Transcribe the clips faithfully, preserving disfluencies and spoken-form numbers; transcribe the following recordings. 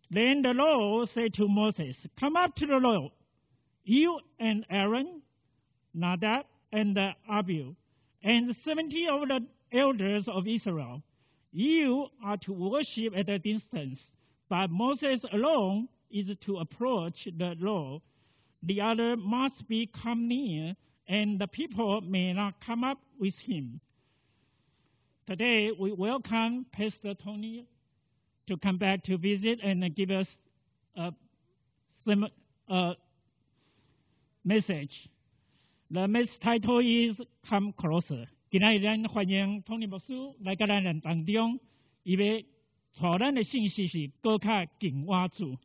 Then the Lord said to Moses, "Come up to the Lord, you and Aaron, Nadab and Abihu, and seventy of the elders of Israel. You are to worship at a distance, but Moses alone is to approach the Lord. The other must be come near, and the people may not come up with him." Today, we welcome Pastor Tony to come back to visit and give us a, a message. The message title is "Come Closer." 今天咱欢迎 Tony 牧师来到咱人当中，伊要带咱的信息是更较近我主。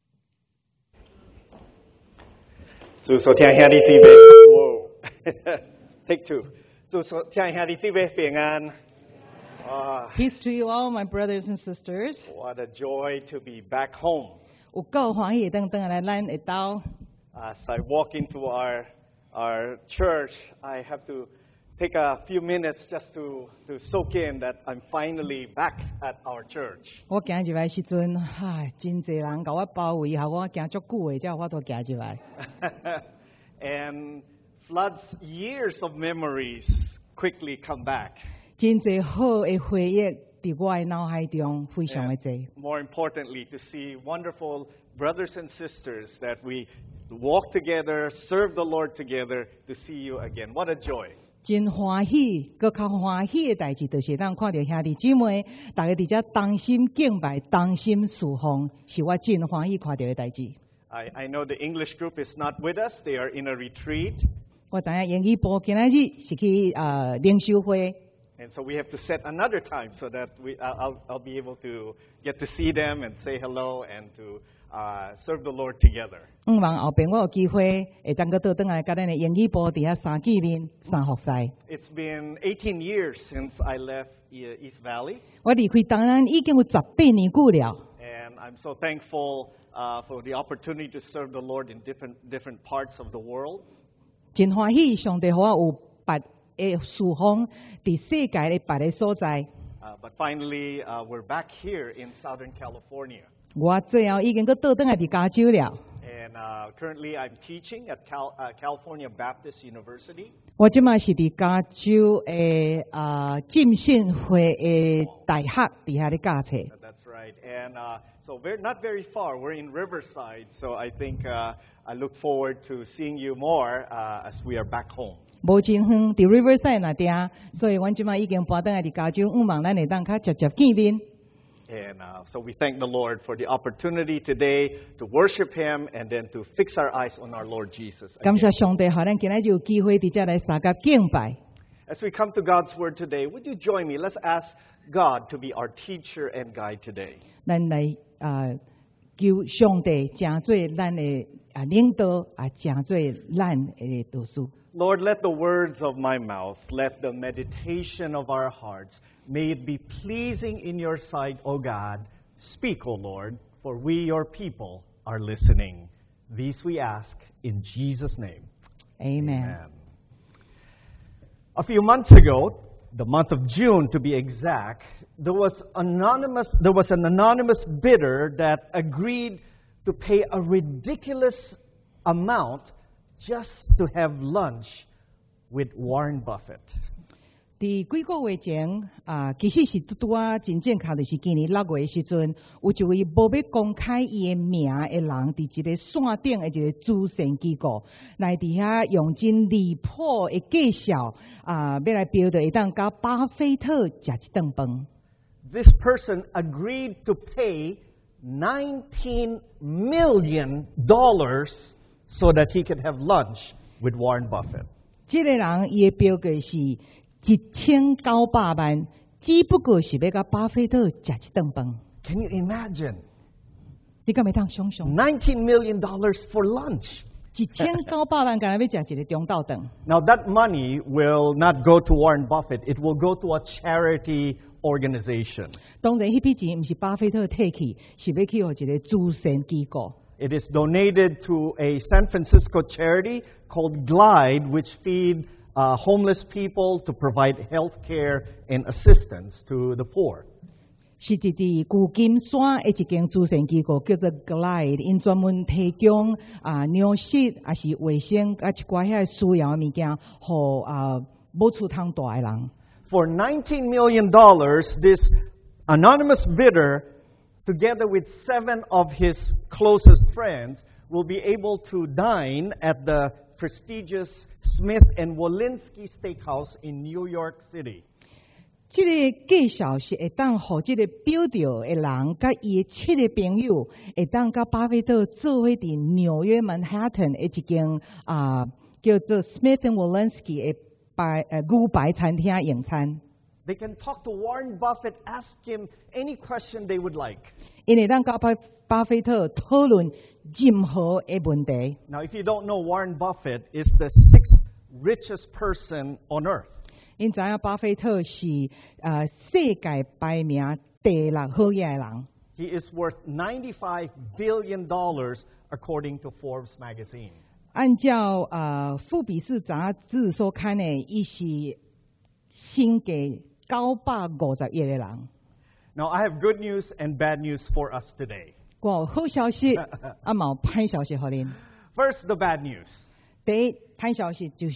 主所聽兄弟姊妹，哇 ，Take two。主所聽兄弟姊妹平安。啊 Peace to you all, my brothers and sisters. What a joy to be back home. 有够欢喜，等等来咱会到。 As I walk into our our church, I have to take a few minutes just to to soak in that I'm finally back at our church. 我行入来时阵，唉，真侪人甲我包围，下我行足久的，才有法度行入来。 And floods years of memories quickly come back. 真侪好的回忆伫我的脑海中非常的多。 More importantly, to see wonderful brothers and sisters that we walk together, serve the Lord together, to see you again. What a joy. 真欢喜，搁较欢喜的代志，就是当看到兄弟姊妹，大家伫遮同心敬拜、同心侍奉，是我真欢喜看到的代志。 I, I know the English group is not with us. They are in a retreat. 我知影英语部今仔日是去呃灵修会。 And so we have to set another time so that we, I'll, I'll be able to get to see them and say hello and to uh, serve the Lord together. 希望后边我有机会会当个倒转来，甲咱的英语部伫遐三见面、三服侍。 It's been eighteen years since I left East Valley. 我离开东南已经有十八年久了。 And I'm so thankful uh, for the opportunity to serve the Lord in different different parts of the world. 真欢喜，上帝互我有别的侍奉伫世界的别的所在。 Uh, but finally, uh, we're back here in Southern California. 我最后已经搁倒转来伫加州了。 And uh, currently, I'm teaching at Cal, uh, California Baptist University. 我即马是伫加州的啊浸信会的大学伫遐咧教册。 Uh, That's right. And uh, so we're not very far. We're in Riverside. So I think uh, I look forward to seeing you more uh, as we are back home. 无真远，伫 Riverside 那点，所以阮即马已经搬倒来伫加州，希望咱会当较直接见面。 And uh, so we thank the Lord for the opportunity today to worship Him and then to fix our eyes on our Lord Jesus. 感謝上帝，互咱今日有機會伫遮來三甲敬拜。 As we come to God's Word today, would you join me? Let's ask God to be our teacher and guide today. 咱來啊，求上帝成做咱的啊領導，啊成做咱的導師。 Lord, let the words of my mouth, let the meditation of our hearts, may it be pleasing in your sight, O God. Speak, O Lord, for we, your people, are listening. These we ask in Jesus' name. Amen. Amen. A few months ago, the month of June to be exact, there was anonymous there was an anonymous bidder that agreed to pay a ridiculous amount just to have lunch with Warren Buffett. 伫幾個月前啊，其實是拄拄啊，真正確就是今年六月的時陣，有一位無要公開伊的名的人，伫一個線頂的一個慈善機構，來伫遐用真離譜的介紹啊，要來標的會當甲巴菲特食一頓飯。 This person agreed to pay nineteen million dollars so that he could have lunch with Warren Buffett. 這個人伊的標價是一千九百萬，只不過是要甲巴菲特食一頓飯。 Can you imagine? 你敢會當想象？ nineteen million dollars for lunch. 一千九百萬，敢若要食一個中晝頓。 Now that money will not go to Warren Buffett. It will go to a charity organization. 當然，迄筆錢毋是巴菲特摕去，是要去互一個慈善機構。 It is donated to a San Francisco charity called Glide, which feed uh, homeless people to provide health care and assistance to the poor. 是伫伫旧金山的一间慈善机构叫做 Glide， 因专门提供啊粮食、也是卫生啊一寡遐需要的物件，互啊无厝通住的人。 For nineteen million dollars, this anonymous bidder, together with seven of his closest friends, will be able to dine at the prestigious Smith and Wolinski Steakhouse in New York City. 这个介绍是会当互这个表着的人，甲伊的七个朋友，会当甲巴菲特做伙伫纽约曼哈顿的一间啊叫做 Smith and Wolinski 的白呃牛排餐厅用餐。 They can talk to Warren Buffett, ask him any question they would like. 因会当甲巴巴菲特讨论任何的问题。 Now, if you don't know, Warren Buffett is the sixth richest person on earth. 因知影巴菲特是呃世界排名第六好嘢的人。 He is worth ninety-five billion dollars according to Forbes magazine. 按照呃富比士杂志所刊的，伊是身价九百五十亿的人。 Now, I have good news and bad news for us today. 我有好消息，啊嘛有歹消息互恁。 First, the bad news. 第一歹消息就是，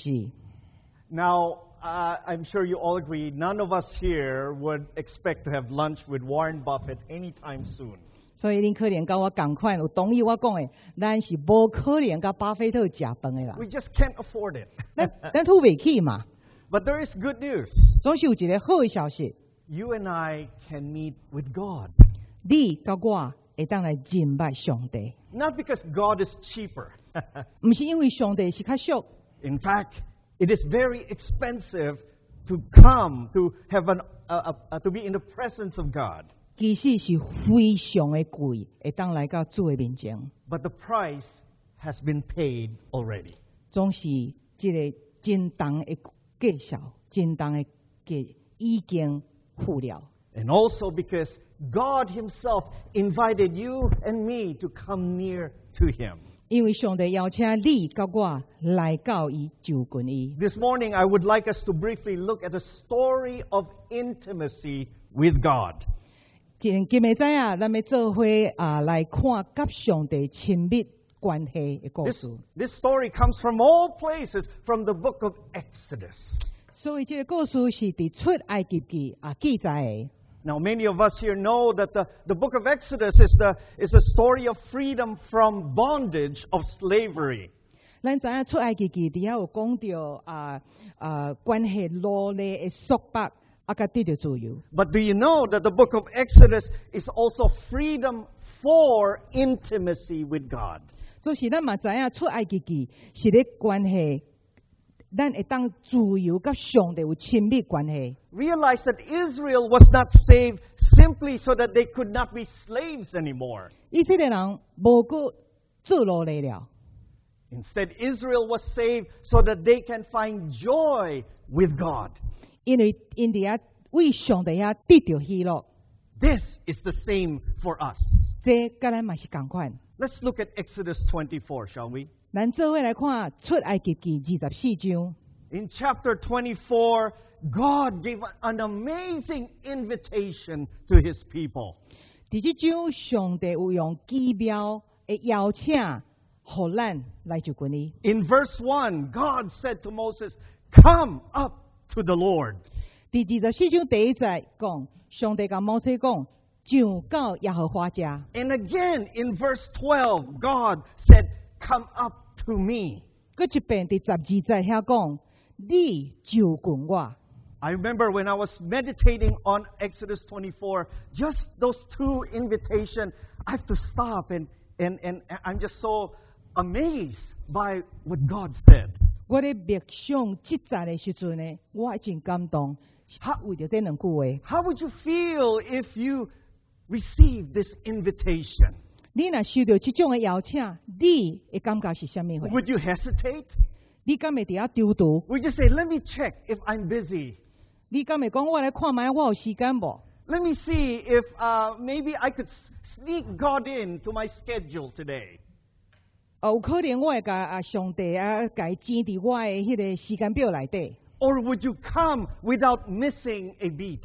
Now, uh, I'm sure you all agree, none of us here would expect to have lunch with Warren Buffett anytime soon. 所以恁可能甲我共款，有同意我讲的，咱是无可能甲巴菲特食饭的人。 We just can't afford it. 咱咱付袂起嘛。 But there is good news. 总是有一个好的消息， You and I can meet with God. 你甲我会当来认捌上帝， Not because God is cheaper. 毋是因为上帝是较俗。 In fact, it is very expensive to come, to have an, uh, uh, to be in the presence of God. 其实是非常的贵，会当来到主的面前， But the price has been paid already. 总是一个真重的介绍，真重的价已经付了。 And also because God Himself invited you and me to come near to Him. 因为上帝邀请你甲我来到伊就近伊。 This morning, I would like us to briefly look at a story of intimacy with God. 今今日知啊，咱要做伙啊来看甲上帝亲密关系的故 This, 事。 this story comes from all places, from the book of Exodus. 所以这个故事是伫出埃及记啊记载的。 Now, many of us here know that the, the book of Exodus is, the, is a story of freedom from bondage of slavery. 咱知影出埃及记底下有讲到啊啊关系奴隶的束缚，啊甲得到自由。 But do you know that the book of Exodus is also freedom for intimacy with God? 就是咱嘛知影出埃及记是咧关系，咱会当自由甲上帝有亲密关系。 Realize that Israel was not saved simply so that they could not be slaves anymore. 以色列人无过做奴隶了， Instead, Israel was saved so that they can find joy with God. 因为因伫遐为上帝遐得到喜乐。 This is the same for us. 这甲咱嘛是共款。 Let's look at Exodus twenty-four, shall we? 咱做伙来看出埃及记二十四章。 In chapter twenty-four, God gave an amazing invitation to His people. 伫即章，上帝有用奇妙的邀请，互咱来就近伊。 In verse one, God said to Moses, "Come up to the Lord." 第二十四章第一节讲，上帝甲摩西讲，上到耶和华家。 And again in verse twelve, God said, "Come up to me." 佮一遍第十二节遐讲，你就近我。 I remember when I was meditating on Exodus twenty-four, just those two invitations, I have to stop and, and, and I'm just so amazed by what God said. 我咧默想即节的时阵呢，我真感动，为着这两句话。 How would you feel if you received this invitation? 你若收到即种的邀请，你会感觉是啥物货？ Would you hesitate? 你敢会伫遐丢丢？ Would you say, "Let me check if I'm busy"? 你敢会讲我来看卖我有时间无？ Let me see if uh, maybe I could s- sneak God into my schedule today. 哦，有可能我会甲啊上帝啊，甲伊填伫我的迄个时间表内底。 Or would you come without missing a beat?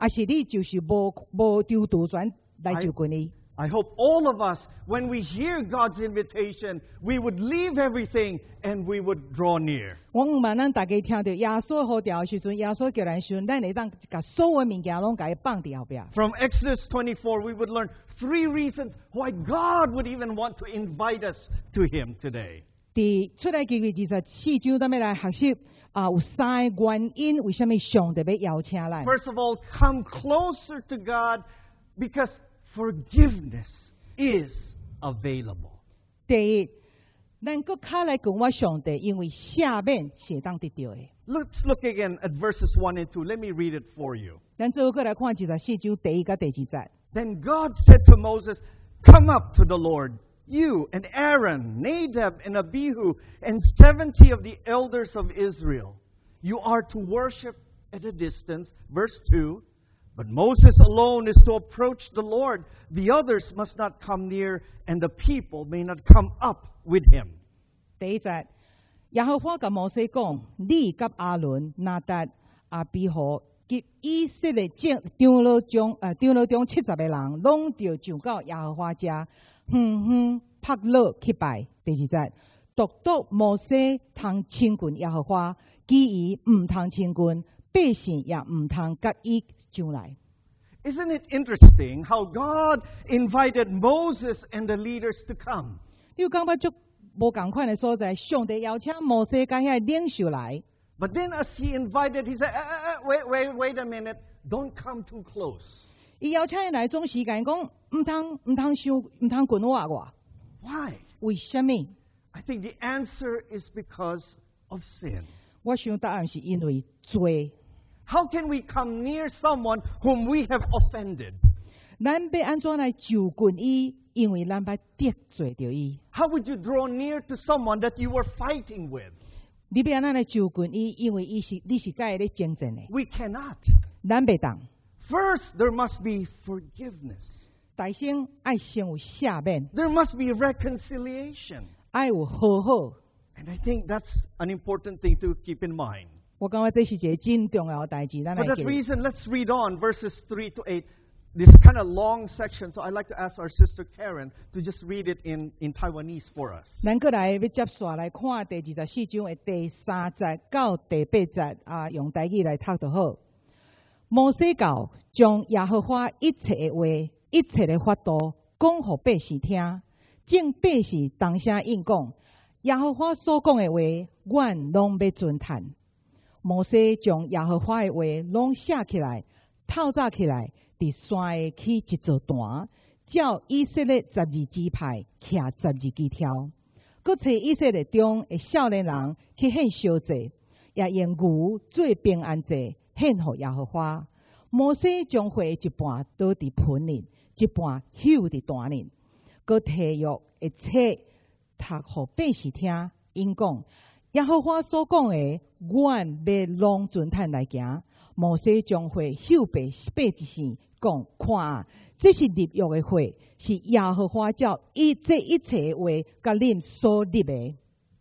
还是你就是无无丢杜选来就近伊？ I hope all of us, when we hear God's invitation, we would leave everything and we would draw near. 我毋望咱大家听到耶稣呼召的时阵，耶稣叫咱时阵，咱会当甲所有物件拢甲伊放伫后壁。 From Exodus twenty-four, we would learn three reasons why God would even want to invite us to Him today. 伫出来记记二十四章，咱要来学习啊，有三个原因，为什么上帝要邀请咱？ First of all, come closer to God because forgiveness is available. 第一，咱搁较来讲我上帝，因为赦免是当得到的。 Let's look again at verses one and two. Let me read it for you. 咱最后过来看二十四章第一甲第二节。 Then God said to Moses, "Come up to the Lord, you and Aaron, Nadab and Abihu, and seventy of the elders of Israel. You are to worship at a distance." Verse two. But Moses alone is to approach the Lord. The others must not come near, and the people may not come up with him. 第一节，耶和华甲摩西讲：你甲阿伦、拿达、阿比何及以色列长长老中，呃，长老中七十个人，拢着上到耶和华家，远远拍落去拜。第二节，独独摩西通亲近耶和华，其余毋通亲近。 百姓也唔通甲伊上来。 Isn't it interesting how God invited Moses and the leaders to come? 你有感觉足无共款的所在，上帝邀请摩西甲遐领袖来。 But then as he invited, he said, "Uh, uh, uh, wait, wait, wait a minute. Don't come too close." 伊邀请伊来，总时间讲唔通唔通伤唔通近我我。 Why? 为什么？ I think the answer is because of sin. 我想答案是因为罪。 How can we come near someone whom we have offended? 咱要安怎来就近伊？因为咱捌得罪着伊。 How would you draw near to someone that you were fighting with? 你要安怎来就近伊？因为伊是你是甲伊咧争战的。 We cannot. 咱袂当。 First, there must be forgiveness. 大先爱先有赦免， There must be reconciliation. 爱有和好。 And I think that's an important thing to keep in mind. 我感觉这是一个真重要的代志，咱 For 来 that 记。 reason, let's read on verses three to eight. This is kind of long section, so I'd like to ask our sister Karen to just read it in, in Taiwanese for us. 咱过来要接续来看第二十四章的第三节到第八节啊，用台语来读就好。摩西教将耶和华一切的话、一切的法度讲互百姓听，正百姓当声应讲：耶和华所讲的话，阮拢要遵趁。摩西将耶和华的话拢写起来，透早起来，伫山下起一座坛，照以色列十二支派徛十二支条，搁找以色列中的少年人去献烧祭，也用牛做平安祭献互耶和华。摩西将火一半倒伫盆里，一半丢伫坛里，搁摕约一册读互百姓听，因讲。耶和华所讲的，阮要拢遵趁来行。摩西将话秀白八一线，讲看啊，这是立约的话，是耶和华照一这一切的话，甲恁所立的。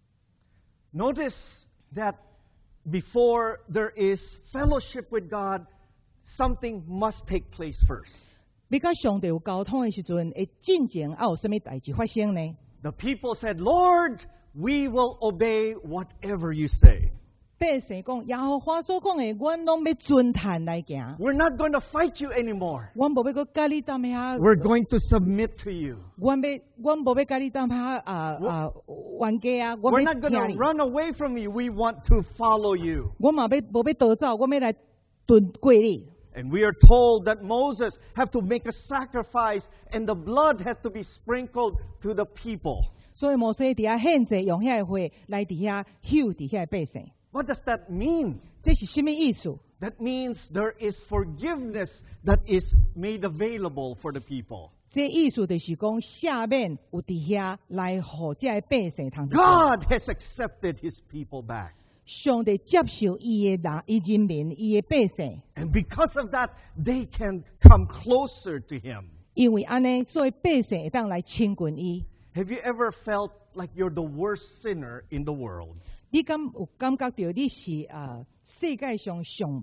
Notice that before there is fellowship with God, something must take place first. 你甲上帝有沟通的时阵，会进前啊有什么代志发生呢？ The people said, "Lord, we will obey whatever you say. 百姓讲耶和华所讲的，阮拢要遵趁来行。 We're not going to fight you anymore. 阮无要搁甲你当遐， We're going to submit to you. 阮要阮无要甲你当遐啊啊冤家啊，我 We're 要 not going 听 to 你。 run away from you. We want to follow you." 我嘛要无要逃走，我要来蹲过你。 And we are told that Moses had to make a sacrifice and the blood had to be sprinkled to the people. 所以摩西伫遐献祭，用遐话来伫遐秀伫遐百姓。 What does that mean? 这是什么意思？ That means there is forgiveness that is made available for the people. 这意思就是讲下面有伫遐来互这些百姓通。 God has accepted his people back. 上帝接受伊的人、伊人民、伊的百姓， And because of that, they can come closer to him. 因为安尼，所以百姓会当来亲近伊。 Have you ever felt like you're the worst sinner in the world? 你敢有感觉到你是啊、呃、世界上上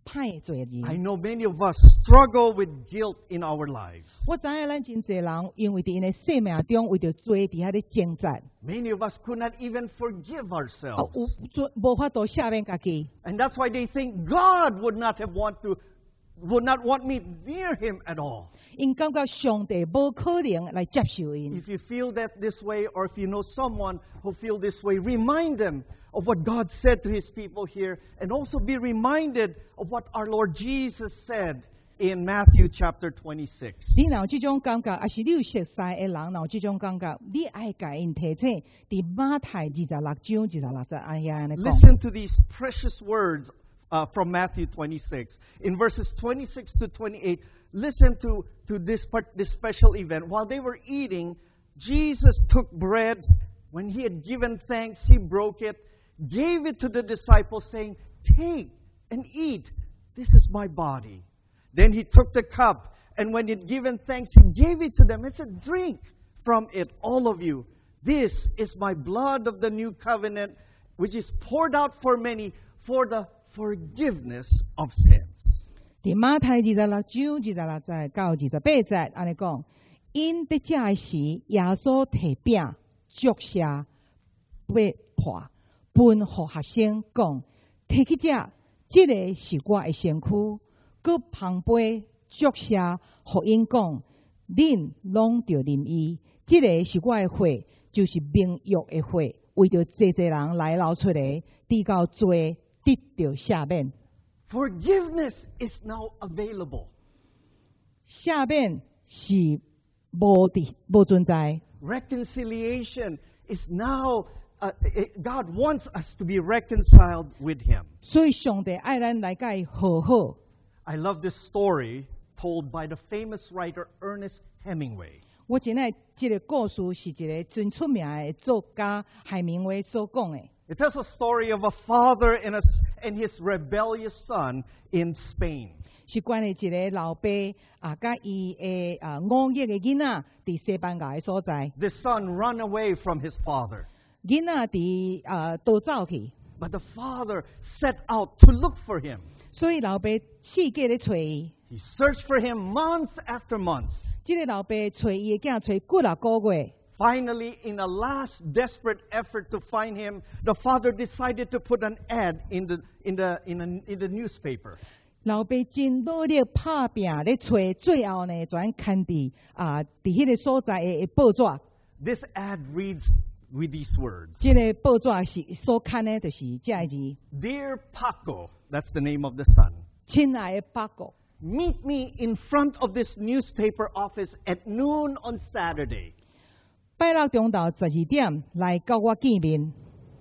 歹的罪 I 人。 know many of us struggle with guilt in our lives. 我知影咱真侪人因为伫因的生命中为着罪伫遐咧挣扎， Many of us could not even forgive 啊 ourselves. 有做无法度赦免家己。 And that's why they think God would not have want to would not want me near him at all. 因感觉上帝无可能来接受因。 If you feel that this way, or if you know someone who feel this way, remind them of what God said to his people here, and also be reminded of what our Lord Jesus said in Matthew chapter twenty-six. 你若有即种感觉，还是你有熟悉的人，若有即种感觉，你爱甲因提醒，伫马太二十六章二十六节安遐安尼讲。 Listen to these precious words uh, from Matthew twenty-six. In verses twenty-six to twenty-eight, listen to, to this, part, this special event. While they were eating, Jesus took bread. When he had given thanks, he broke it, gave it to the disciples, saying, "Take and eat. This is my body." Then he took the cup, and when he had given thanks, he gave it to them and said, "Drink from it, all of you. This is my blood of the new covenant, which is poured out for many for the forgiveness of sins." 伫马太二十六章二十六节到二十八节，安尼讲，因伫食的时，耶稣摕饼，祝谢，要破，分互学生讲：摕去食，即、这个是我的身躯。佮旁杯祝谢，互因讲：恁拢着啉伊，即、这个是我的血，就是名约的血，为着济济人来流出的，直到罪得着赦免。 Forgiveness is now available. 下面是无的无存在， Reconciliation is now, uh, it- God wants us to be reconciled with him. 所以上帝爱咱来甲伊和好。 I love this story told by the famous writer Ernest Hemingway. 我真爱这个故事是一个真出名的作家海明威所讲的。 It tells a story of a father and, a, s- and his rebellious son in Spain. 是关于一个老爸啊，甲伊的啊五亿的囡仔伫西班牙的所在， The son run away from his father, 囡仔伫啊逃走去， but the father set out to look for him. 所以老爸四界咧找伊。 He searched for him months after months. 这个老爸找伊的囝找几啊个月。 Finally, in a last desperate effort to find him, the father decided to put an ad in the, in the, in a, in the newspaper. 老爸真努力拍拼咧找，最后呢，全看伫啊，伫迄个所在的的报纸。 This ad reads with these words. 这个报纸是所看的，就是这个字。 Dear Paco, that's the name of the son, 亲爱的八哥， meet me in front of this newspaper office at noon on Saturday. 拜六中昼十二点来甲我见面。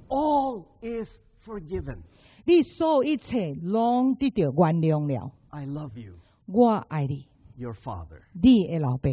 All is forgiven. 你所有一切拢得到原谅了。 I love you, 我爱你， your father. 你的老爸。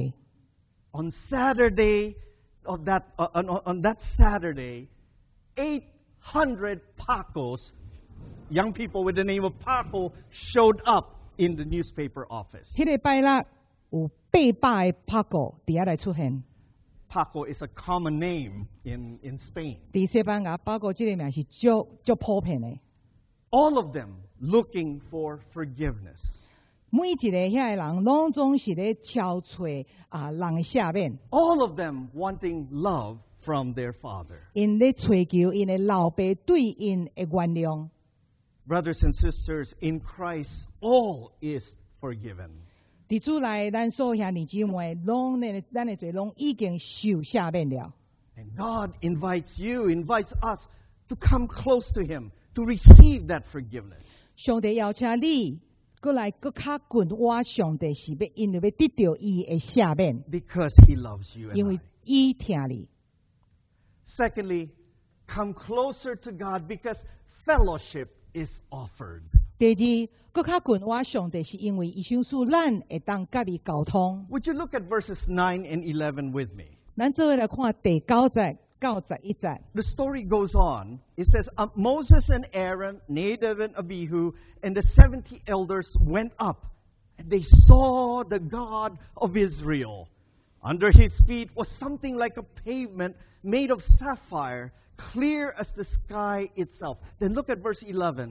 On Saturday of that uh, on, on that Saturday, eight hundred Pacos, young people with the name of Paco, showed up in the newspaper office. 迄个拜六有八百个八哥伫遐来出现。 Paco is a common name in, in Spain. 伫西班牙，八哥这个名是足足普遍的。 All of them looking for forgiveness. 每一个遐个人，拢总是咧敲找啊人的赦免， All of them wanting love from their father. 因咧追求因的老爸对因的原谅。 Brothers and sisters, in Christ, all is forgiven. 伫主内，咱所有兄弟姊妹，拢咧咱的罪拢已经受赦免了。 And God invites you, invites us to come close to Him, to receive that forgiveness. 上帝邀请你，过来搁较近我上帝是要因为要得到伊的赦免， Because He loves you 因 and 为 I. 伊疼你。 Secondly, come closer to God because fellowship is offered. 第二，搁较近我上帝是因为伊想使咱会当甲伊沟通。 Would you look at verses nine and eleven with me? 咱做伙来看第九节到十一节。 The story goes on. It says, uh, Moses and Aaron, Nadab and Abihu, and the seventy elders went up, and they saw the God of Israel. Under his feet was something like a pavement made of sapphire, clear as the sky itself. Then look at verse eleven.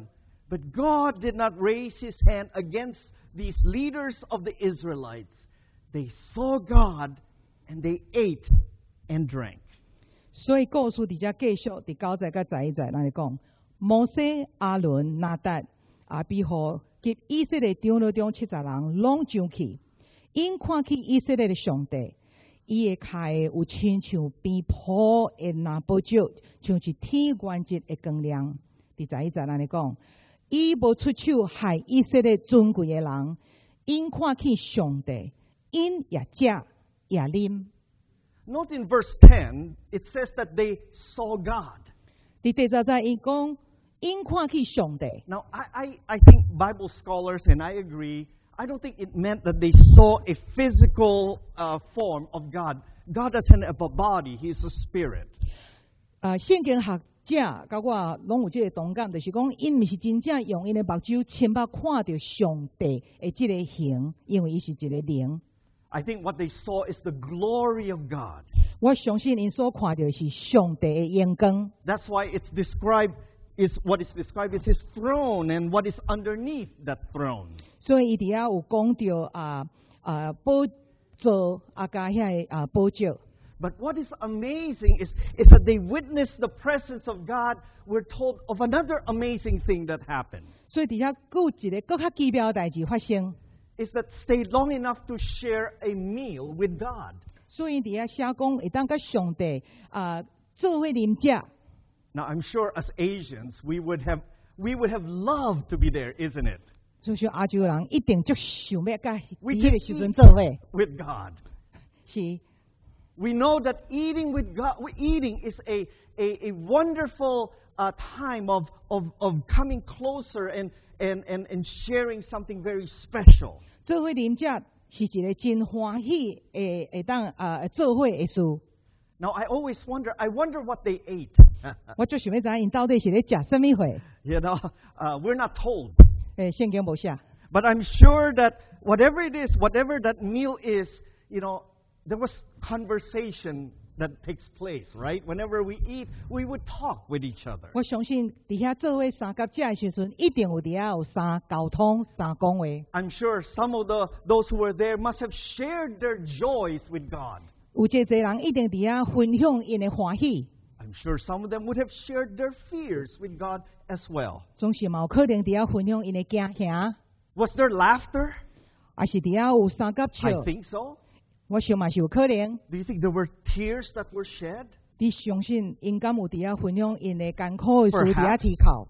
But God did not raise His hand against these leaders of the Israelites. They saw God and they ate and drank. 所以故事伫遮继续，伫九节甲十一节，咱来讲，摩西、阿伦、拿达、阿比户及以色列长老中七十人，拢上去，因看起以色列的上帝，伊的脚有亲像边坡的拿宝石，像是天元节的光亮。第十一节咱来讲，伊无出手害以色列尊贵的人，因看起上帝，因也食也啉。 Note in verse ten, it says that they saw God. 伫第十节伊讲，因看起上帝。 Now, I, I, I think Bible scholars, and I agree, I don't think it meant that they saw a physical uh, form of God. God doesn't have a body, He is a spirit. 啊，圣经学者甲我拢有即个同感，就是讲，因毋是真正用因的目睭亲目看到上帝的即个形，因为伊是一个灵。 I think what they saw is the glory of God. 我相信因所看到是上帝的眼光， That's why it's described, is what is described is His throne and what is underneath that throne. 所以伊伫遐有讲到啊啊宝座啊加遐啊宝石。 But what is amazing is, is that they witnessed the presence of God. We're told of another amazing thing that happened. 所以伫遐佫有一个佫较奇妙的代志发生。 Is that stayed long enough to share a meal with God. 所以伫遐写讲会当甲上帝啊做伙啉食。 Now I'm sure as Asians we would have we would have loved to be there, isn't it? 所以说亚洲人一定足想要甲伫 We 迄 can 个时阵 eat 做伙， with God. 是。 We know that eating with God, eating is a a, a wonderful uh, time of, of of coming closer and and and and sharing something very special. 做伙啉食是一个真欢喜诶，会当啊做伙的事。 Now I always wonder. I wonder what they ate. 我就想要知影因到底是咧食什么货？ You know, uh, we're not told. 诶，圣经无写。 But I'm sure that whatever it is, whatever that meal is, you know, there was conversation that takes place, right? Whenever we eat, we would talk with each other. 我相信伫遐做伙三甲食的时阵，一定有伫遐有三沟通、三讲话。 I'm sure some of the those who were there must have shared their joys with God. 有一个人一定伫遐分享因的欢喜， I'm sure some of them would have shared their fears with God as well. 总是嘛有可能伫遐分享因的惊吓， Was there laughter? 还是伫遐有三甲 I 笑。 think so. 我想嘛是有可能。 Do you think there were tears that were shed? 你相信因敢有伫遐分享因的艰苦的事伫遐 Perhaps. 提口？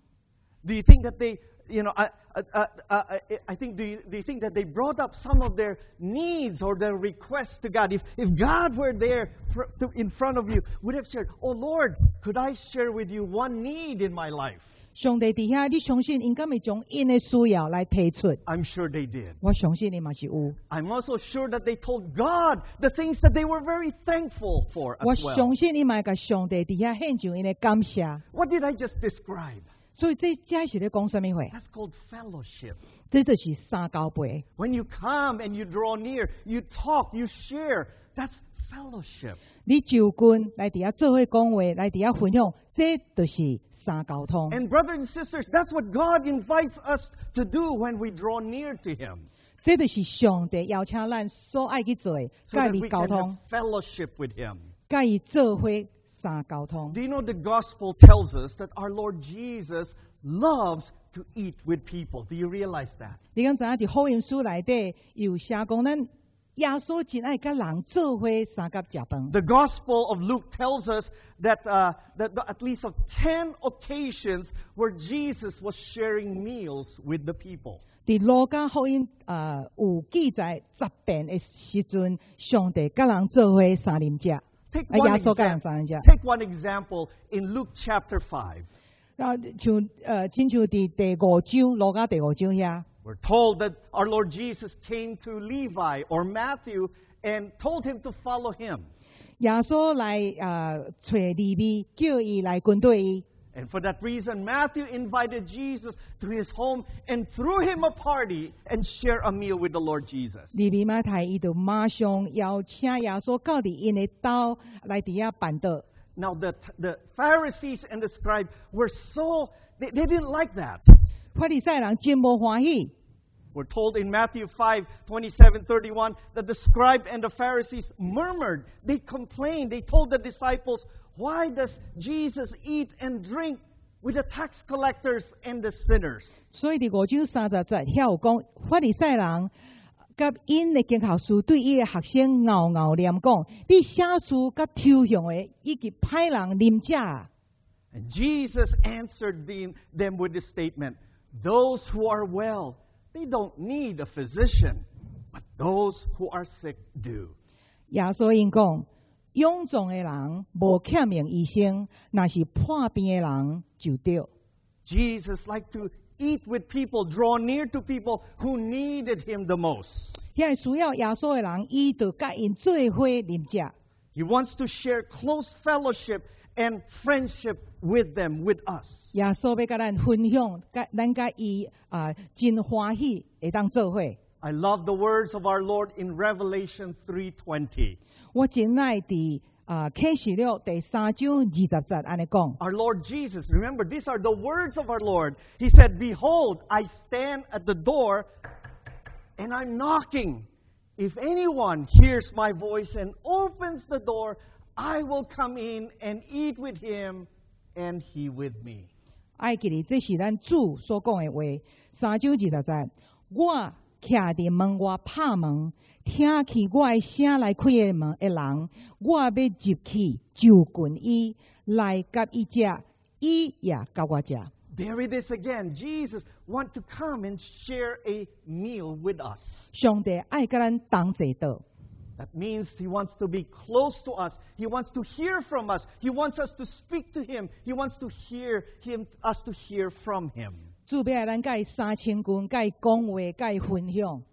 Do you think that they, you know, I, I, I, I, I think, do you, do you think that they brought up some of their needs or their requests to God? If, if God were there fr- to- in front of you, would have shared, oh Lord, could I share with you one need in my life? 上帝伫遐，你相信因敢会将因的需要来提出？ I'm sure they did. 我相信因嘛是有。 I'm also sure that they told God the things that they were very thankful for 我 as well. 相信因嘛会甲上帝伫遐献上因的感谢。 What did I just describe? 所以这这是咧讲什么话？ That's called fellowship. 这就是三交杯。 When you come and you draw near, you talk, you share. That's fellowship. 你就近来伫遐做伙讲话，来伫遐分享，这就是三交通。 And brothers and sisters, that's what God invites us to do when we draw near to Him, 这就是上帝邀请咱所爱去做， so 甲 that 伊 we 交 can 通， have fellowship with Him. 甲伊做伙三交通 Do。you know the gospel tells us that our Lord Jesus loves to eat with people? Do you realize that? 你敢知影伫福音书内底有写讲，咱耶稣真爱甲人做伙三甲食饭。 The Gospel of Luke tells us that, uh, that at least of ten occasions where Jesus was sharing meals with the people. 伫路加福音啊、呃、有记载十遍的时阵，上帝甲人做伙三啉食， Take 啊 one, 耶稣甲人 exam- 三啉食。 take one example in Luke chapter five. 然後像呃，親像伫第五章，路加第五章遐， We're told that our Lord Jesus came to Levi or Matthew and told him to follow him. 耶穌來呃找利未，叫伊來跟對伊。 And for that reason, Matthew invited Jesus to his home and threw him a party and share a meal with the Lord Jesus. 利未馬太伊就馬上邀請耶穌到伫因的兜來伫遐辦桌。 Now, the, the Pharisees and the scribes were so, they, they didn't like that. 法利赛人真无欢喜。 We're told in Matthew five, twenty-seven, thirty-one, that the scribe and the Pharisees murmured. They complained. They told the disciples, why does Jesus eat and drink with the tax collectors and the sinners? 所以伫五章三十節遐有讲，法利赛人甲因的经校师对伊的学生拗拗念讲：你写书甲抽象的以及歹人啉食啊！ And Jesus answered them, them with this statement, those who are well, they don't need a physician, but those who are sick do. 耶稣因讲：臃肿的人无欠命医生，若是破病的人就对。 Jesus liked to eat with people, draw near to people who needed him the most. 遐需要耶稣的人，伊就甲因做伙啉食。 He wants to share close fellowship and friendship with them, with us. 耶稣要甲咱分享，甲咱甲伊啊真欢喜会当做伙。 I love the words of our Lord in Revelation three twenty. 我真爱伫啊启示录第三章二十節安尼講。 Our Lord Jesus, remember, these are the words of our Lord. He said, behold, I stand at the door and I'm knocking. If anyone hears my voice and opens the door, I will come in and eat with him and he with me. 愛記哩，這是咱主所講的話。三章二十節，我徛伫門外拍門，聽起我的聲來開的門的人，我要入去就近伊，來甲伊食，伊也甲我食。 There it is again. Jesus wants to come and share a meal with us. 上帝愛甲咱同齊道。 That means he wants to be close to us. He wants to hear from us. He wants us to speak to him. He wants to hear him, us to hear from him. 主要咱甲伊三千群，甲伊講話，甲伊分享。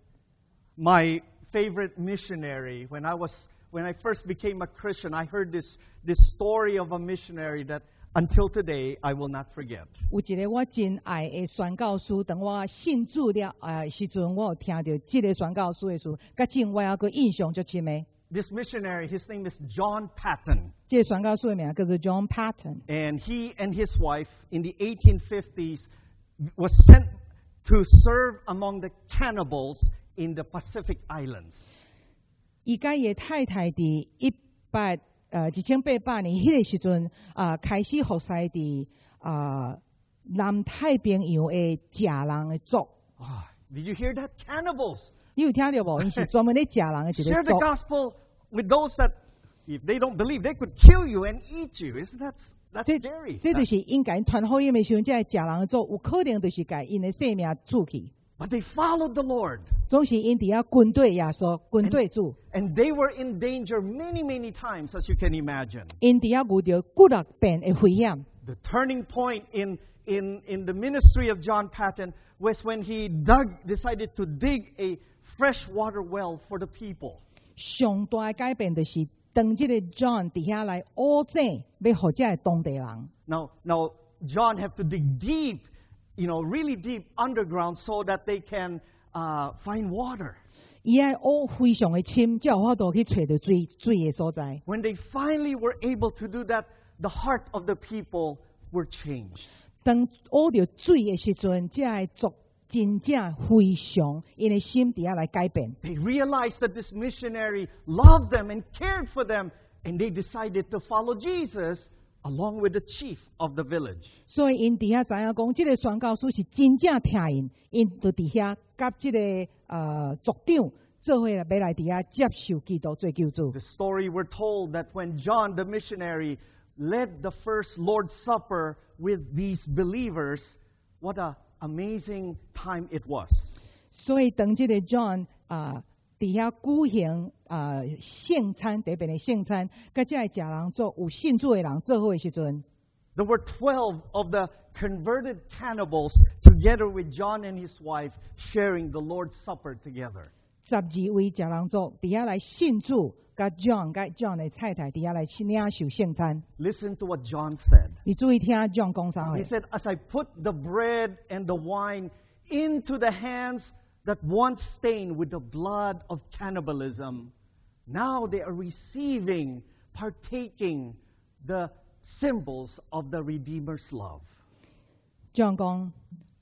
My favorite missionary, when I was when I first became a Christian, I heard this this story of a missionary that until today I will not forget. 有一個我真愛的宣教師，當我信主了啊時陣，我有聽到這個宣教師的事，甲真我有個印象足深的。 This missionary, his name is John Patton, 這個宣教師的名叫做 John Patton。 and he and his wife in the eighteen fifties was sent to serve among the cannibals in the Pacific Islands. 伊甲伊的太太伫一八呃一千八百年迄個時陣啊，開始服侍伫啊南太平洋的食人的族。 Ah, did you hear that? Cannibals. 你有聽到無？因是專門咧食人的一 Share 個 the 族。 gospel with those that, if they don't believe, they could kill you and eat you. Isn't that that's 這 scary? 這就是因甲因傳福音的時陣，這食人的族有可能就是甲因的性命出去。 But they followed the Lord. 總是因伫遐軍隊耶穌，軍隊主， And they were in danger many, many times, as you can imagine. 因伫遐遇到骨力病的危險。 The turning point in, in, in the ministry of John Patton was when he dug, decided to dig a freshwater well for the people. 上大的改變就是當這個 John 伫遐來挖井，要互這個當地人。 Now, now John have to dig deep, you know, really deep underground so that they can uh, find water. 伊愛挖非常的深，才有法度去找到水水的所在。 When they finally were able to do that, the heart of the people were changed. 當挖到水的時陣，這個族真正非常因的心伫遐來改變。 They realized that this missionary loved them and cared for them, and they decided to follow Jesus along with the chief of the village. 所以因伫遐知影講，即、這個宣教師是真正聽因，因就伫遐甲即個呃族長做伙要來伫遐接受基督做救主。 The story we're told that when John the missionary led the first Lord's Supper with these believers, what an amazing time it was. 所以當即個 John 啊伫遐舉行啊聖餐，特別的聖餐，甲即個食人做有信主的人做伙的時陣。 There were twelve of the converted cannibals together with John and his wife sharing the Lord's Supper together. 十二位食人族伫遐來信主，甲 John 甲 John 的太太伫遐來領受聖餐。 Listen to what John said. 你注意聽 John 講啥話 He？ said, as I put the bread and the wine into the hands that once stained with the blood of cannibalism, now they are receiving, partaking the symbols of the Redeemer's love. John 講，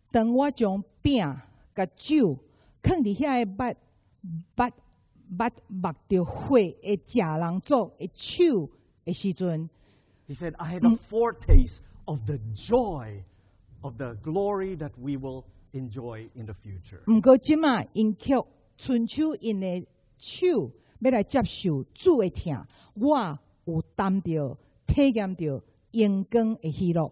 当我将饼甲酒放伫遐个捌捌捌目着火的食人族的手的时阵， He said, I had a foretaste of the joy of the glory that we will enjoy in the future. 毋过即马因却伸手因的手要来接受主的疼，我有担着体验着阳光的喜乐。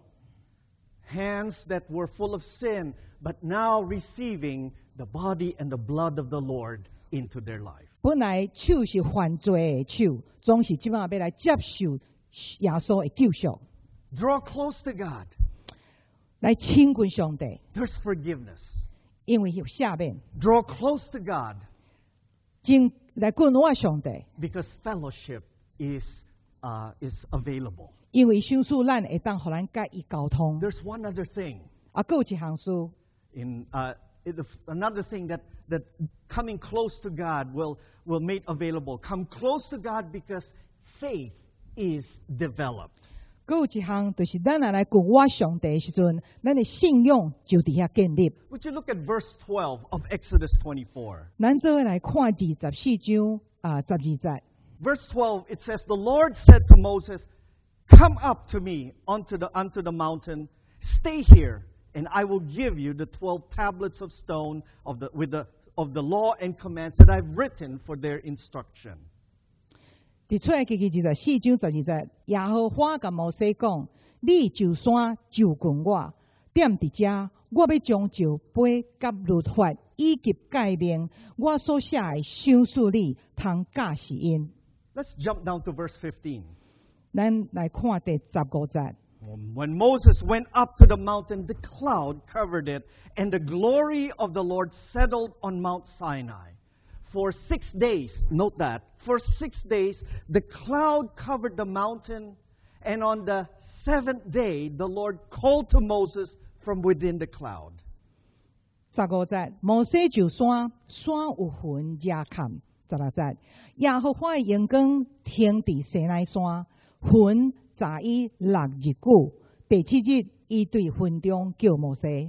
Hands that were full of sin, but now receiving the body and the blood of the Lord into their life. 本来手是犯罪的手，总是即马要来接受耶稣的救赎， Draw close to God. 来亲近上帝， There's forgiveness. 因为有赦免， Draw close to God 真来近我上帝， because fellowship is, uh, is available. 因为相处咱会当互咱甲伊沟通。 There's one other thing. 啊，还有一项事， In, uh, in the, another thing that, that coming close to God will, will make available. Come close to God because faith is developed. 还有一项就是咱若来近我上帝的时阵，咱的信仰就伫遐建立。 Would you look at verse twelve of Exodus twenty-four? 咱做伙来看二十四章啊十二节。 Verse twelve, it says, The Lord said to Moses, Come up to me onto the, onto the mountain, stay here, and I will give you the twelve tablets of stone of the, with the, of the law and commands that I've written for their instruction. 伫出埃及记二十四章十二节，耶和华甲摩西讲：你就山就近我，踮伫遮，我要将石碑甲律法以及诫命，我所写的赏赐你，通教示因。 Let's jump down to verse fifteen. 咱来看第十五节。 When Moses went up to the mountain, the cloud covered it, and the glory of the Lord settled on Mount Sinai. For six days, note that, for six days the cloud covered the mountain, and on the seventh day the Lord called to Moses from within the cloud. 十五节，摩西就山，山有云遮看。十六节，耶和华的阳光停伫西奈山，云早已六日久。第七日，伊对云中叫摩西。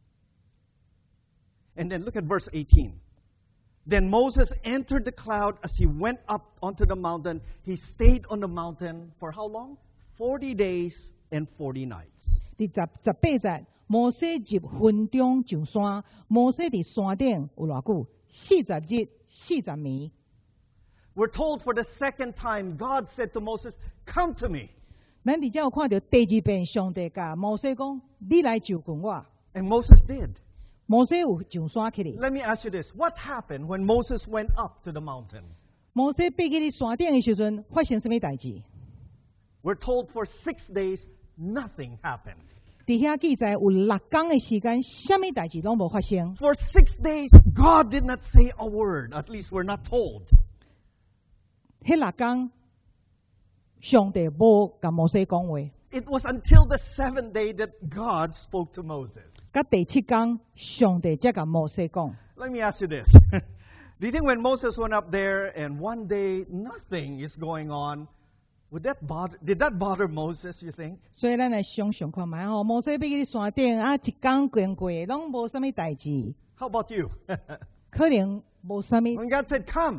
And then look at verse eighteen. Then Moses entered the cloud as he went up onto the mountain. He stayed on the mountain for how long? Forty days and forty nights. 第十十八节，摩西入云中上山，摩西伫山顶有偌久？四十日，四十暝。 We're told for the second time, God said to Moses, Come to me. 咱伫遮有看到第二遍，上帝甲摩西讲：你来就近我。 And Moses did. 摩西有上山起嚟。 Let me ask you this. What happened when Moses went up to the mountain? 摩西爬去伫山顶的时阵，发生什么代志？ We're told for six days, nothing happened. 伫遐记载有六天的时间，什么代志拢无发生。 For six days, God did not say a word. At least we're not told. 迄六天，上帝无甲摩西讲话。 It was until the seventh day that God spoke to Moses. 甲第七天，上帝才甲摩西讲。 Let me ask you this. Do you think when Moses went up there and one day nothing is going on, would that bother, did that bother Moses, you think? 所以咱来想想看觅吼，摩西爬去山顶啊，一天过过，拢无啥物代志， How about you? 可能无啥物。 When God said, come,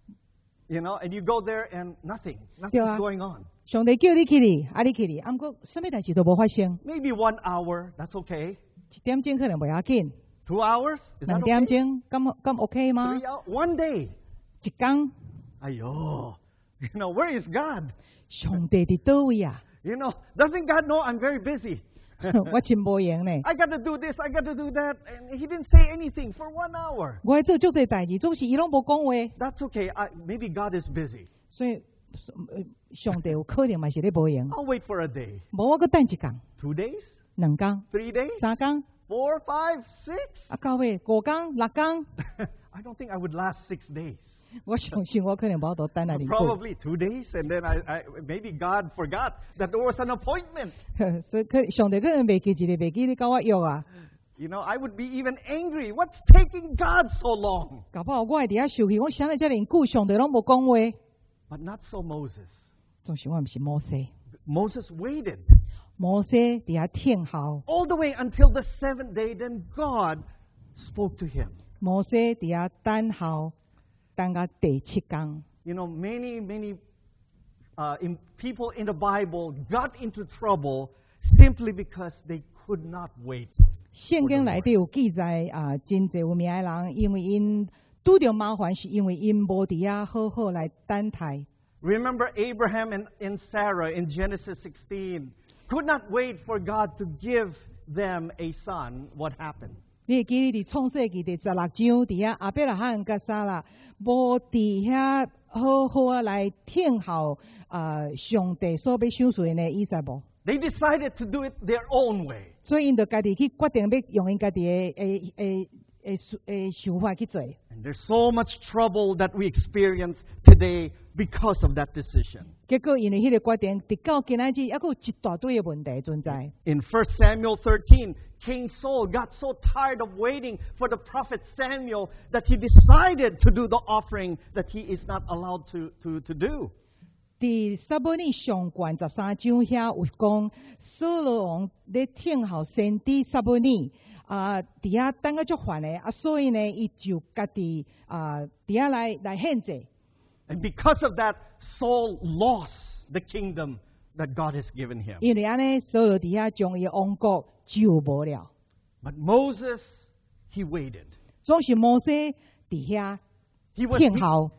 you know, and you go there and nothing, nothing's Yeah. going on. 上帝叫你去哩，啊你去哩，啊毋过啥物代志都无发生。 Maybe one hour, that's okay. 一點鐘可能袂要緊， Two hours, is 兩 that 點 okay? 鐘咁咁 OK 嗎 Three？ hours, one day. 一天， Ayo, you know, where is God? 上帝伫倒位啊？ You know, doesn't God know I'm very busy? 我真無閒呢。 I got to do this, I got to do that. And he didn't say anything for one hour. 我喺做足濟代志，總是伊攏無講話， That's okay. I, maybe God is busy. 所以呃上帝有可能嘛是咧無閒。 I'll wait for a day. 無我搁等一天、 Two days? 兩天、 Three days? 三天， Four, five, six? 啊到尾五天、六天， I don't think I would last six days. 我相信我可能無法度等下尼久。 Probably two days, and then I, I maybe God forgot that there was an appointment. 所以可上帝可能袂記一個，袂記你甲我約啊。 You know, I would be even angry. What's taking God so long? 搞不好我會伫遐生氣，我想了遮爾久，上帝攏無講話。 But not so Moses. 總是我毋是摩西， Moses waited. 摩西伫遐聽候， all the way until the seventh day. Then God spoke to him. 摩西伫遐等候，等到第七天。 You know, many, many uh, in, people in the Bible got into trouble simply because they could not wait. 聖經內底有記載啊，真濟有名嘅人，因為因拄着麻煩，是因為因無伫遐好好來等待。 Remember Abraham and, and Sarah in Genesis sixteen could not wait for God to give them a son. What happened? 你會記得伫創世記第十六章，伫遐亞伯拉罕甲撒拉無伫遐好好啊來聽候啊上帝所要想隨呢以撒無， They decided to do it their own way. 所以因就家己去決定要用因家己嘅誒誒誒誒想法去做。 And there's so much trouble that we experience today because of that decision. 結果因為迄個決定，直到今仔日，抑佫有一大堆嘅問題存在。 In First Samuel thirteen, King Saul got so tired of waiting for the prophet Samuel that he decided to do the offering that he is not allowed to, to, to do. 第撒母耳上卷十三章遐有講，掃羅王咧聽候先知撒母耳啊，伫遐等個足煩嘅啊，所以呢，伊就家己啊，伫遐來來獻祭。 And because of that, Saul lost the kingdom that God has given him. 因為安尼，掃羅伫遐將伊王國就無了。 But Moses, he waited. 總是摩西伫遐 He was 聽候，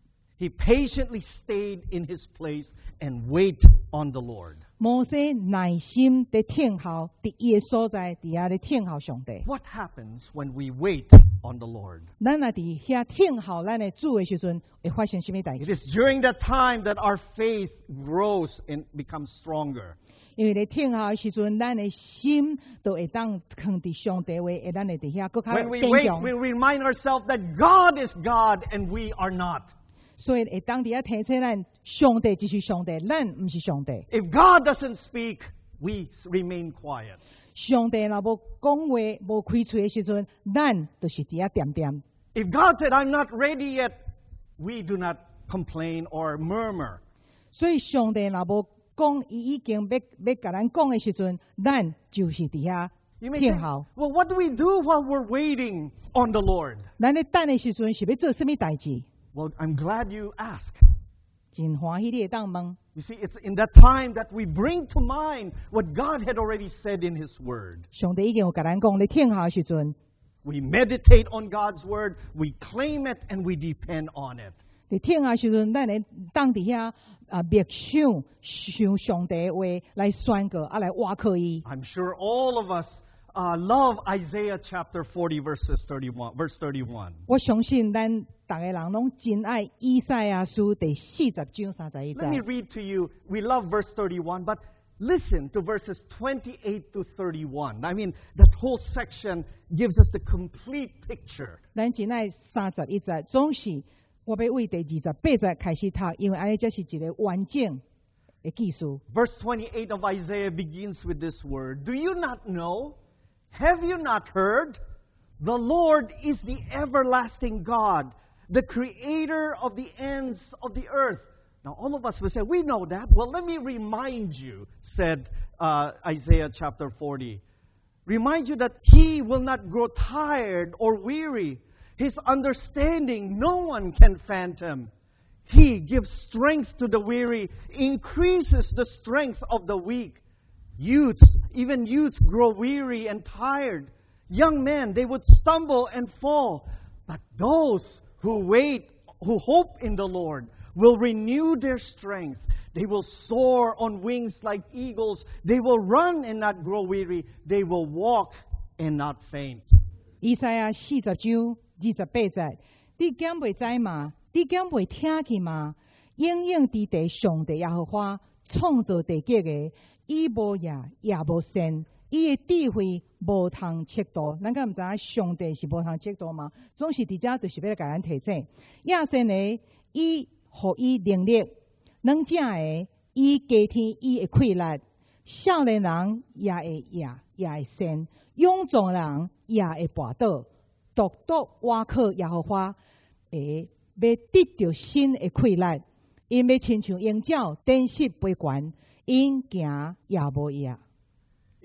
he patiently stayed in his place and wait on the Lord. 摩西耐心地聽候，伫伊嘅所在伫遐咧聽候上帝。 What happens when we wait on the Lord? 咱若伫遐聽候咱嘅主嘅時陣，會發生什麼代 It 志？ is during that time that our faith grows and becomes stronger. 因為咧聽候嘅時陣，咱嘅心都會當放佇上帝話，會咱會伫遐更加 When we 堅 wait, 強。 we remind ourselves that God is God and we are not. 所以會當伫遐提醒咱，上帝就是上帝，咱毋是上帝。 If God doesn't speak, we remain quiet. 上帝若無講話、無開喙嘅時陣，咱就是伫遐點點。 If God said, I'm not ready yet, we do not complain or murmur. 所以上帝若無講，伊已經要要甲咱講嘅時陣，咱就是伫遐 You may 聽 say, 候。 well, what do we do while we're waiting on the Lord? 咱咧等嘅時陣是要做什麼代志？ Well, I'm glad you asked. 真歡喜你會當問。 You see, it's in that time that we bring to mind what God had already said in His Word. 上帝已經有甲咱講，你聽候嘅時陣， We meditate on God's Word, we claim it, and we depend on it. 你聽候嘅時陣，咱會當伫遐啊默想想上帝嘅話來宣告，啊來挖靠伊。 I'm sure all of us uh, love Isaiah chapter forty, verses thirty-one, verse thirty-one. 我相信咱逐個人攏真愛以賽亞書第四十章三十一 Let me 節。 read to you. We love verse thirty-one, but listen to verses twenty-eight to thirty-one. I mean, that whole section gives us the complete picture. 咱真愛三十一節，總是我要為第二十八節開始讀，因為安尼才是一個完整嘅記述。 Verse twenty-eight of Isaiah begins with this word. Do you not know? Have you not heard? The Lord is the everlasting God, the creator of the ends of the earth. Now, all of us will say, we know that. Well, let me remind you, said uh, Isaiah chapter forty. Remind you that he will not grow tired or weary. His understanding no one can fathom. He gives strength to the weary, increases the strength of the weak. Youths, even youths grow weary and tired. Young men, they would stumble and fall. But those who wait, who hope in the Lord, will renew their strength. They will soar on wings like eagles. They will run and not grow weary. They will walk and not faint. 以賽亞四十章二十八節，你敢袂知嘛？你敢袂聽去嘛？永永之地上帝耶和華創造地極嘅，伊無夜也無先，伊嘅智慧無通測度。咱敢毋知影上帝是無通測度嘛？總是佇遮就是要甲咱提醒。亞先嘅，伊互伊能力；軟正嘅，伊加添伊嘅氣力。少年人也會夜也會先，勇壯人也會跋倒。獨獨倚靠耶和華，會要得到新的氣力，因要親像鷹鳥展翅飛懸，因行也無夜。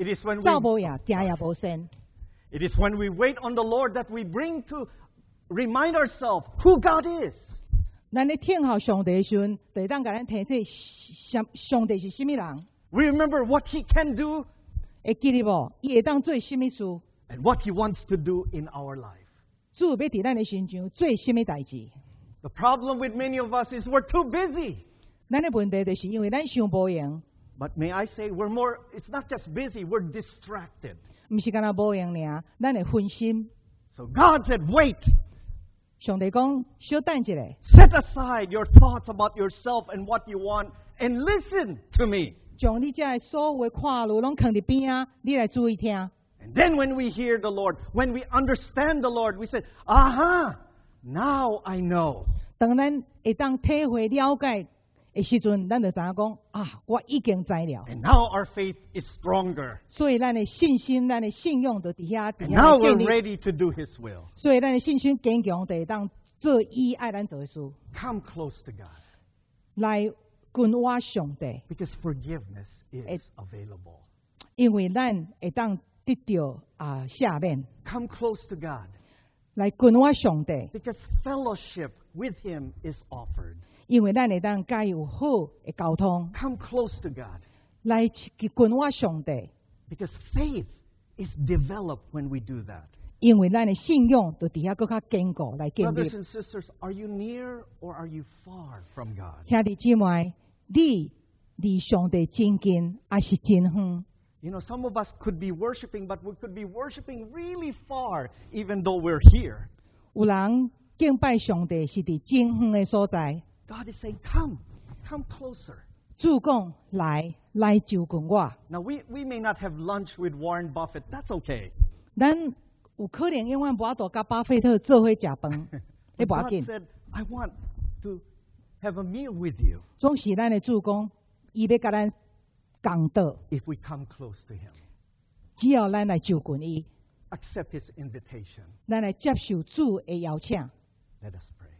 It is when 走 we 无赢，行也无胜。 it is when we wait on the Lord that we bring to remind ourselves who God is. 咱咧听候上帝的时阵，就会当甲咱提醒上上帝是甚物人， We remember what He can do 会记得无？伊会当做甚物事， and what He wants to do in our life. 主要伫咱的身上做甚物代志。 The problem with many of us is we're too busy. 咱的问题就是因为咱想无用， But may I say, we're more, it's not just busy, we're distracted. 毋是干那无用尔，咱会分心。 So God said, wait, 上帝讲，小等一下， set aside your thoughts about yourself and what you want and listen to me. 将你遮的所有的看路拢放伫边啊，你来注意听。 And then when we hear the Lord, when we understand the Lord, we say, aha, now I know. 当咱会当体会了解的时阵，咱就知影讲啊，我已经知了。 And now our faith is stronger. 所以咱的信心、咱的信用就伫遐伫 And now 遐 we're 建立。 ready to do His will. 所以咱的信心坚强，就会当做伊爱咱做的事， Come close to God 来跟我上帝， because forgiveness is available. 因为咱会当得到啊赦免， Come close to God 来跟我上帝， because fellowship with Him is offered. 因为咱会当甲伊有好的沟通， Come close to God 来跟我上帝， because faith is developed when we do that. 因为咱的信用就伫遐搁较坚固来建 Brothers 立。 and sisters, are you near or are you far from God? 兄弟姊妹，你离上帝真近，还是真远？ You know, some of us could be worshiping, but we could be worshiping really far, even though we're here. 有人敬拜上帝是伫真远的所在， God is saying, come, come closer. 主讲来来就近我。 Now, we, we may not have lunch with Warren Buffett. That's okay. 咱有可能永远无法度甲巴菲特做伙食饭，你 But 无要 God 紧。 said, I want to have a meal with you 总是咱的主讲，伊要甲咱共道， if we come close to Him. 只要咱来就近伊， Accept His invitation. 咱来接受主的邀请。 Let us pray.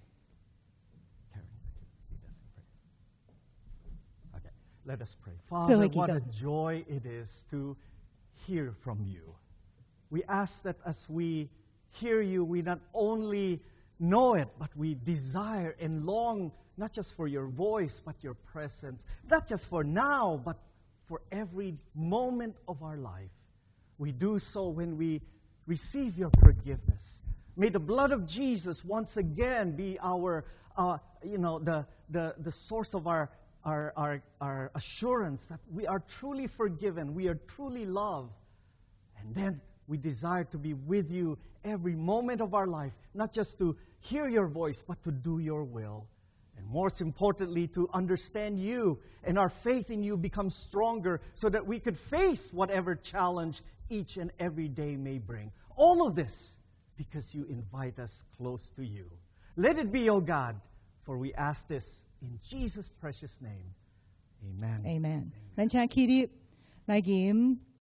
Karen, would you lead us in prayer? Okay, let us pray. Father, what a joy it is to hear from you. We ask that as we hear you, we not only know it, but we desire and long not just for your voice, but your presence. Not just for now, but for every moment of our life. We do so when we receive your forgiveness. May the blood of Jesus once again be our, uh, you know, the, the, the source of our, our, our, our assurance that we are truly forgiven, we are truly loved. And then we desire to be with you every moment of our life, not just to hear your voice, but to do your will. And most importantly, to understand you and our faith in you becomes stronger so that we could face whatever challenge each and every day may bring. All of this because you invite us close to you. Let it be, O God, for we ask this in Jesus' precious name. Amen. Amen. 咱请起立来吟